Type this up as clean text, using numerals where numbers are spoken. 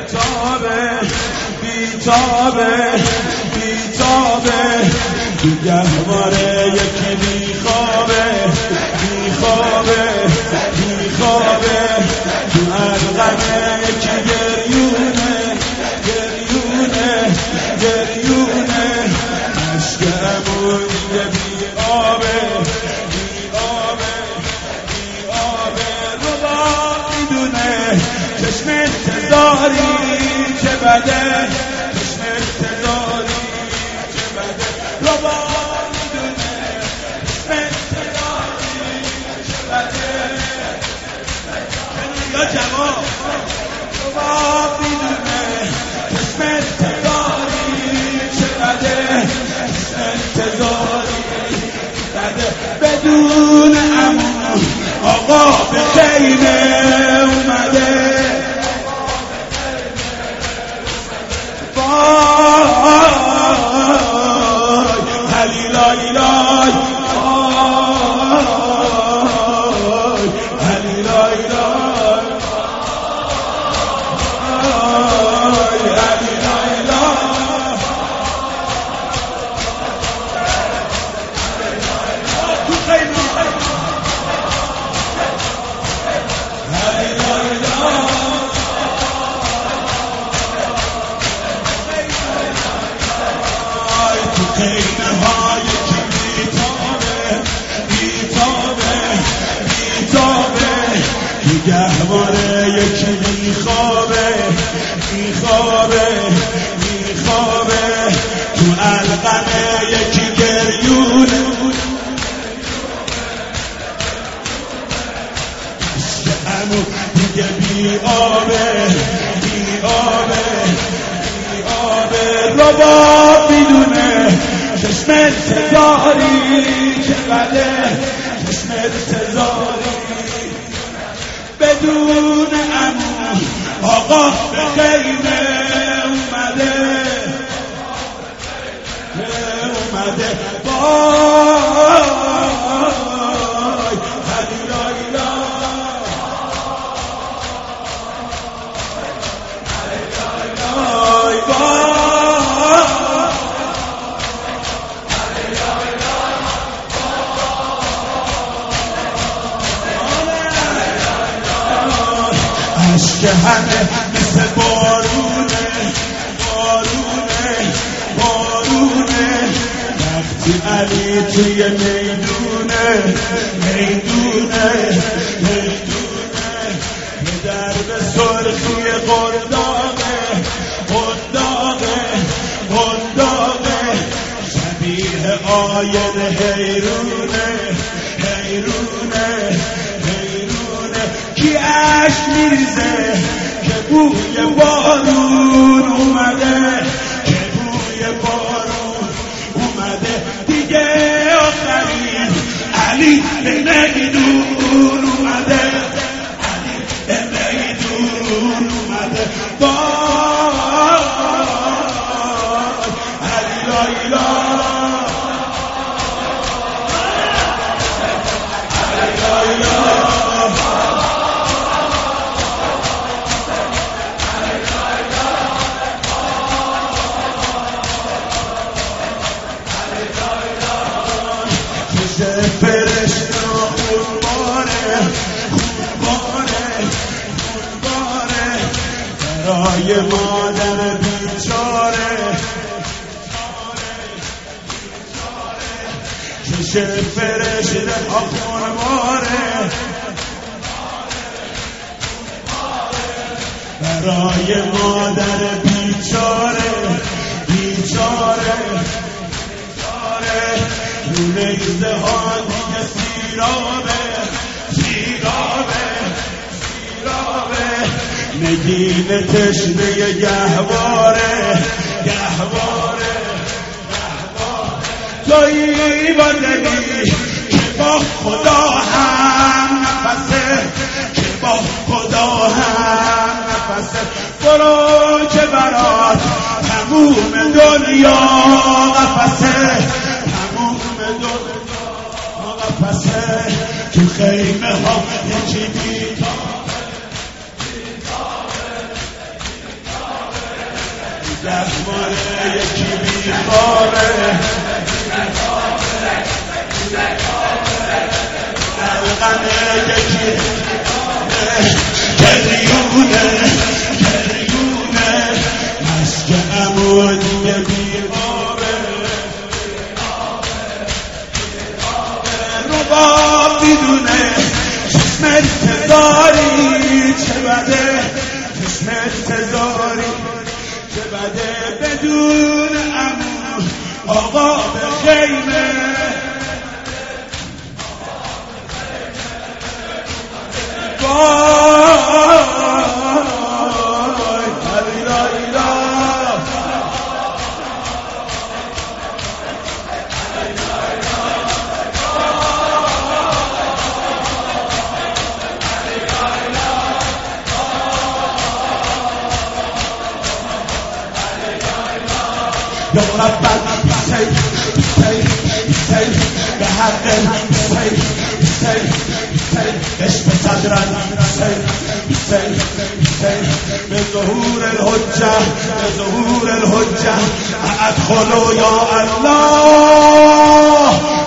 بیتابه گهواره یکی میخوابه تو القمه یکی گریونه عشق امون دیگه بیابه ربا میدونه چشم انتظاری چه بده ربا میدونه انتظاری چه بده یا جواب ربا میدونه چشم انتظاری چه بده بدون امون آقا به خیمه اومده خیمه های که بیتابه گهواره یکی میخوابه تو القمه یکی گریونه عشق دیگه بیابه ربا میدونه چشم انتظاری چه بده بدون امون آقا به خیمه اومده عشق همه مثل بارونه وقتی علی توی میدونه پدر به سرخی قنداقه شبیه آین حیرونه کی عشق میریزه که بوی بارون اومده دیگه آخرین علی به میدون اومده فرشته خونباره برای مادر بیچاره چشم فرشته خونباره برای مادر بیچاره نیزه ها دیگه سیرابه نگین تشنه گهواره تویی با دلی که با خدا هم نفسه برو که برات تموم دنیا قفسه تو خیمه ها یکی بیتابه زخماره یکی بیماره دلغمه یکی گریونه مسک عمودی بیماره رباب میدونه چشم انتظاری چه بده چشم انتظاری چه بده بدون عمو آقا به خیمه يا رب سيف بحق سيف عشق صدرا سيف بظهور الحجة أدخلوا يا الله